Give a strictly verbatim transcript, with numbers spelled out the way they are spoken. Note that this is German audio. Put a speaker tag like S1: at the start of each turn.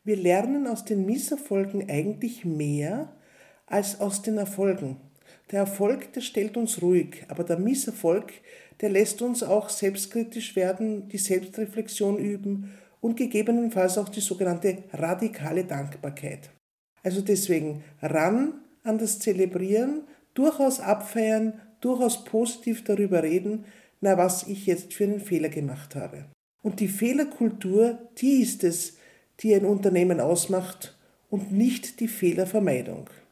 S1: Wir lernen aus den Misserfolgen eigentlich mehr als aus den Erfolgen. Der Erfolg, der stellt uns ruhig, aber der Misserfolg, der lässt uns auch selbstkritisch werden, die Selbstreflexion üben und gegebenenfalls auch die sogenannte radikale Dankbarkeit. Also deswegen ran an das Zelebrieren, durchaus abfeiern, durchaus positiv darüber reden, na, was ich jetzt für einen Fehler gemacht habe. Und die Fehlerkultur, die ist es, die ein Unternehmen ausmacht und nicht die Fehlervermeidung.